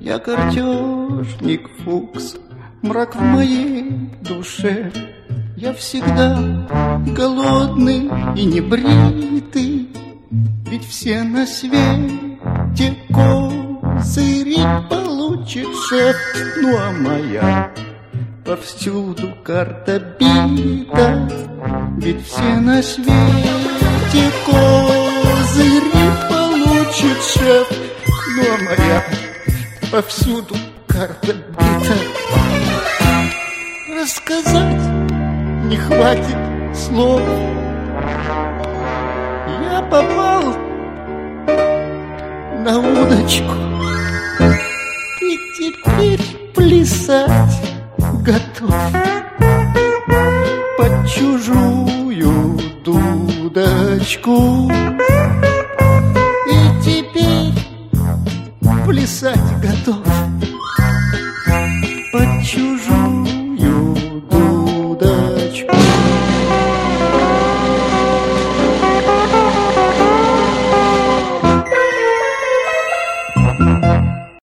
Я картежник Фукс, мрак в моей душе. Я всегда голодный и небритый, ведь все на свете козыри получит шеф. Ну а моя повсюду карта бита, ведь все на свете козыри получит шеф. Ну а моя повсюду карта бита. Рассказать не хватит слов. Я попал на удочку и теперь плясать готов под чужую дудочку. И теперь плясать готов